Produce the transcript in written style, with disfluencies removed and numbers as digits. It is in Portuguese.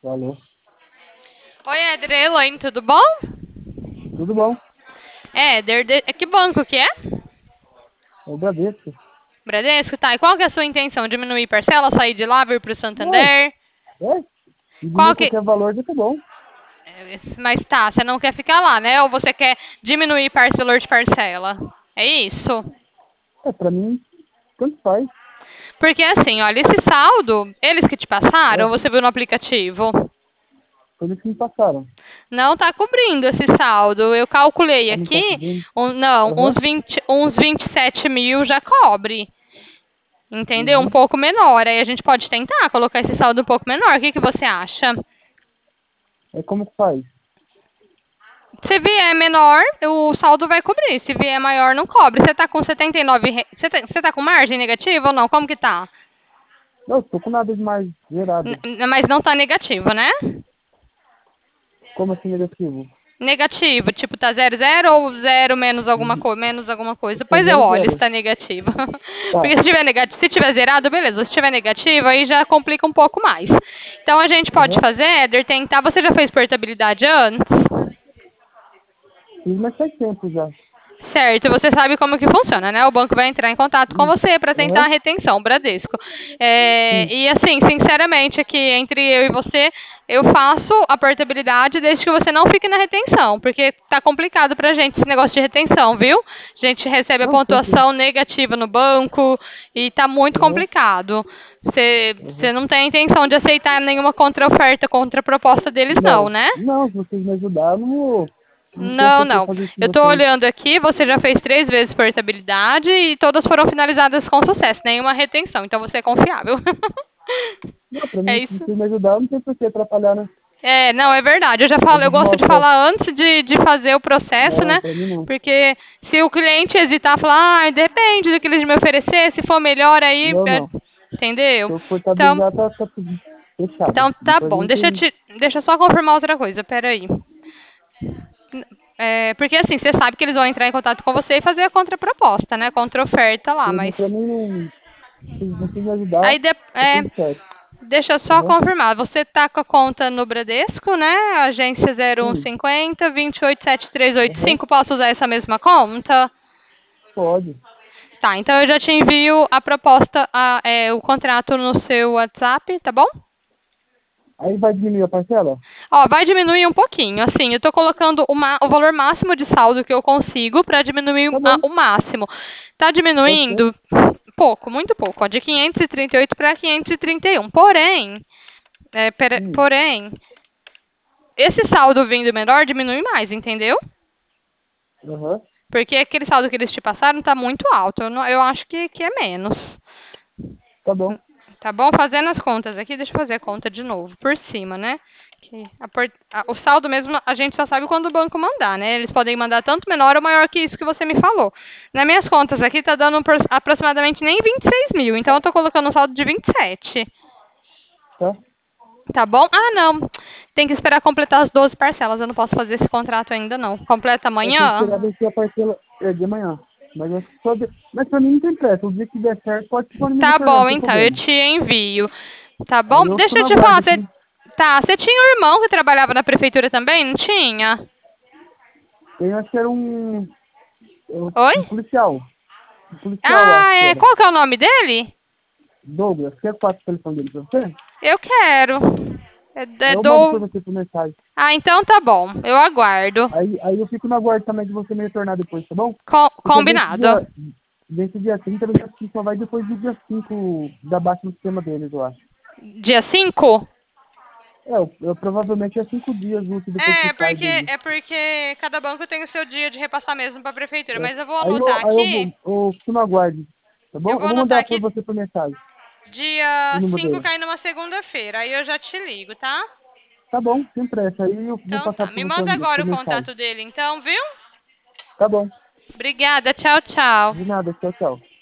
Alô, Oi, Éder, é Elaine, tudo bom? tudo bom? Éder, que banco que é? É o Bradesco. Bradesco, tá. E qual que é a sua intenção? Diminuir parcela, sair de lá, vir pro Ué, Santander? diminuir Qual que... qualquer valor já tá bom. Mas tá, você não quer ficar lá, né? Ou você quer diminuir parcelor de parcela? É isso? Pra mim, tanto faz. Porque assim, olha, esse saldo, eles que te passaram, É, você viu no aplicativo? foi isso que me passaram. Não tá cobrindo esse saldo. Eu calculei Não tá aqui, cobrindo. não, Aham. uns 27 mil já cobre. Entendeu? Um Uhum. pouco menor. Aí a gente pode tentar colocar esse saldo um pouco menor. O que que você acha? É como que faz? Se vier menor, o saldo vai cobrir. Se vier maior, não cobre. Você tá com 79 Você tá com margem negativa ou não? Como que tá? Não, tô com nada de mais zerado. Mas não tá negativo, né? Como assim negativo? Negativo, tipo, tá 00 ou zero Uhum. menos alguma coisa. Tá Depois eu zero olho se zero. tá negativo. Tá. Porque se tiver negativo, se tiver zerado, beleza. Se tiver negativo, aí já complica um pouco mais. Então a gente pode Aham. fazer, Éder, tentar. Você já fez portabilidade antes? Fiz, mas faz tempo já. Certo, você sabe como que funciona, né? O banco vai entrar em contato com Isso. você para tentar a Aham. retenção, Bradesco. É, Sim. e assim, sinceramente, aqui entre eu e você, eu faço a portabilidade desde que você não fique na retenção, porque tá complicado pra gente esse negócio de retenção, viu? A gente recebe a Não, tranquilo. pontuação negativa no banco e tá muito Aham. complicado. Você Aham. não tem a intenção de aceitar nenhuma contra-oferta, contra-proposta deles, não, Não. né? Não, se vocês me ajudarem, não tem Não, por que eu não. fazer isso com Eu estou vocês. olhando aqui, você já fez 3 vezes portabilidade e todas foram finalizadas com sucesso, nenhuma retenção, então você é confiável. Não, pra É mim, se isso. vocês me ajudarem, não tem por que atrapalhar, né? É, não, é verdade. Eu já Eu falo, eu gosto de desmostro. falar antes de fazer o processo, Não, né? pra mim não. Porque se o cliente hesitar, falar, depende do que eles me oferecer, se for melhor aí, Não, não. entendeu? Se eu for Então, estabilizar, tá tudo fechado. então tá Pra bom. mim tem. Deixa eu só confirmar outra coisa, peraí. É, porque assim, você sabe que eles vão entrar em contato com você e fazer a contraproposta, né? Contra-oferta lá, mas. Pra mim não. Se vocês me ajudar, Aí, tá tudo certo. deixa eu só Aham. confirmar. Você tá com a conta no Bradesco, né? Agência Sim. 0150 287385. Aham. Posso usar essa mesma conta? Pode. Tá, então eu já te envio a proposta, o contrato no seu WhatsApp, tá bom? Aí vai diminuir a parcela? Ó, vai diminuir um pouquinho, assim, eu tô colocando o valor máximo de saldo que eu consigo para diminuir Tá bom. o máximo. Tá Pode ser. diminuindo pouco, muito pouco, ó, de 538 para 531. Porém, Hum. porém, esse saldo vindo menor diminui mais, entendeu? Aham. Porque aquele saldo que eles te passaram tá muito alto. Eu acho que é menos. Tá bom. Tá bom? Fazendo as contas aqui, deixa eu fazer a conta de novo, por cima, né? Que o saldo mesmo a gente só sabe quando o banco mandar, né? Eles podem mandar tanto menor ou maior que isso que você me falou. Nas minhas contas aqui tá dando aproximadamente nem 26 mil, então eu tô colocando um saldo de 27. Tá? Tá bom? Ah, não. Tem que esperar completar as 12 parcelas. Eu não posso fazer esse contrato ainda, não. Completa Eu tenho que esperar amanhã? vencer a parcela de amanhã. Mas, mas pra mim não tem pressa. O dia que der certo, pode me Tá retornar, não bom, tem então. Eu problema. te envio. Tá bom? Aí eu fico Deixa eu na te guarda falar. aqui. Você tinha um irmão que trabalhava na prefeitura também? Não tinha? Eu acho que era Oi? um policial. Um policial, eu Ah, acho que era. qual que é o nome dele? Douglas, quer que eu passe o telefone dele pra você? Eu quero. Aí eu mando pra você por mensagem. Ah, então tá bom. Eu aguardo. Aí eu fico na guarda também de você me retornar depois, tá bom? Porque Combinado. desse dia 30 ele acho que só vai depois do dia 5 da baixa no sistema deles, eu acho. Dia 5? Eu provavelmente é 5 dias úteis depois que sai dele. É porque cada banco tem o seu dia de repassar mesmo pra prefeitura. É. Mas eu vou anotar Aí aqui. eu fico na guarda, tá Eu bom? vou Eu vou anotar mandar pra aqui você por mensagem o dia número 5 dele. cai numa segunda-feira. Aí eu já te ligo, tá? Tá bom, sem pressa. Aí eu vou Então passar tá. pra Me você manda agora por o mensagem. contato dele, então, viu? Tá bom. Obrigada. Tchau, tchau. De nada, tchau, tchau.